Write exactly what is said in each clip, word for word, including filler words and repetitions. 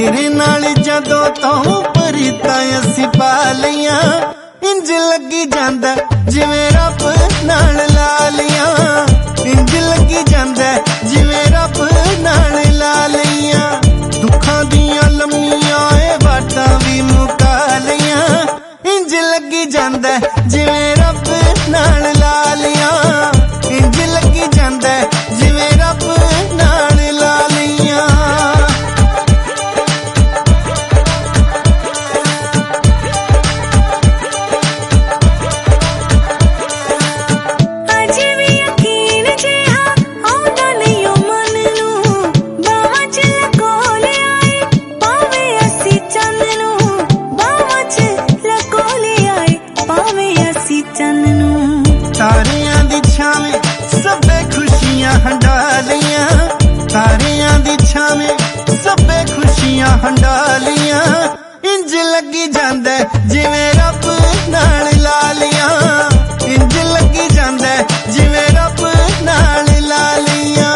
तेरे नाल जदों तो प्रीतां असीं पा लईआं इंज लगी जांदा जिवें रब नाल ला लियां इंज लगी जांदा जिवें रब नाल ला लियां दुखां दियां लम्मियां ए बाटां भी मुका लियां इंज लगी जांदा जिवें रब नाल ला लियां इंज लगी जांदा जिवें रब नाल ला लियां तारियां दी छावें सबे खुशियां हंडा लियां तारियां दी छावें सबे खुशियां हंडा लियां इंज लगी जांदा जिवें रब नाल ला लियां इंज लगी जांदा जिवें रब नाल ला लियां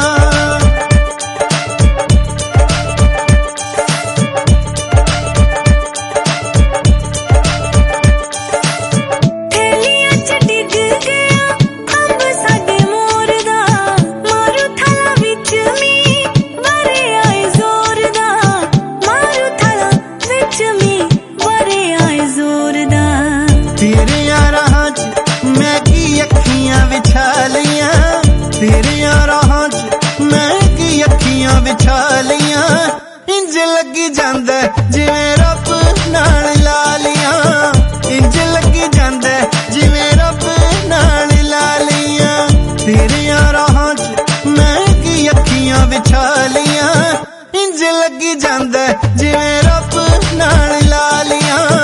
तेरियां राहां च मैं की अखियां विछा लियां तेरियां राहां च मैं की अखियां विछा लियां इंज लगी जांदा जिवें रब नाल ला लियां इंज लगी जांदा जिवें रब नाल ला लियां तेरियां राहां च मैं की अखियां विछा लियां इंज लगी जांदा जिवें रब नाल ला लियां